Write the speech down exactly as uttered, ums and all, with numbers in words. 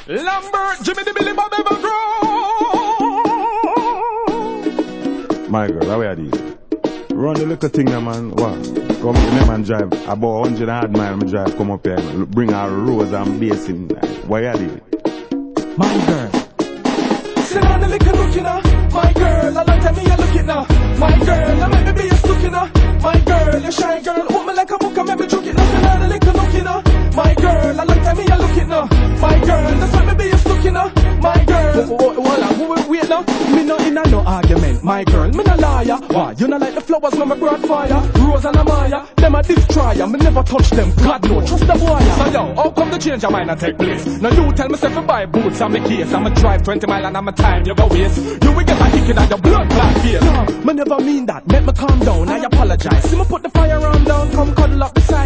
Lambert, Jimmy the Billy Bob ever grow. My girl, how are these? Run the little thing, man. What? Come here, man, drive. About one hundred hard mile, me drive, come up here. Bring our rose and basin. Why are these? My girl. Sit down and lick a look, you know. My girl, I like that me, I look it now. My girl, I make me be a stuck, you know. My girl, you shy girl. Hold me like a book, I make me choke it now. Sit down and lick a look, you know. My girl, I like that me, I look it now. My girl, that's why me be a stuck, you know. My girl. Oh, oh, oh, oh, wait, wait now. Me not in a no argument. My girl, me no liar. Why? You know like the flowers when me brought fire. Rose and Amaya, them a destroyer. Me never touch them. God no, trust the boy. So yo, how come the change of mind a take place? Now you tell me if I buy boots on me case. I'ma drive twenty mile and I'm a time you go waste. You will get a hickey at your blood clot face. No, me never mean that. Make me calm down. I apologize. See me put the fire on down. Come cuddle up beside.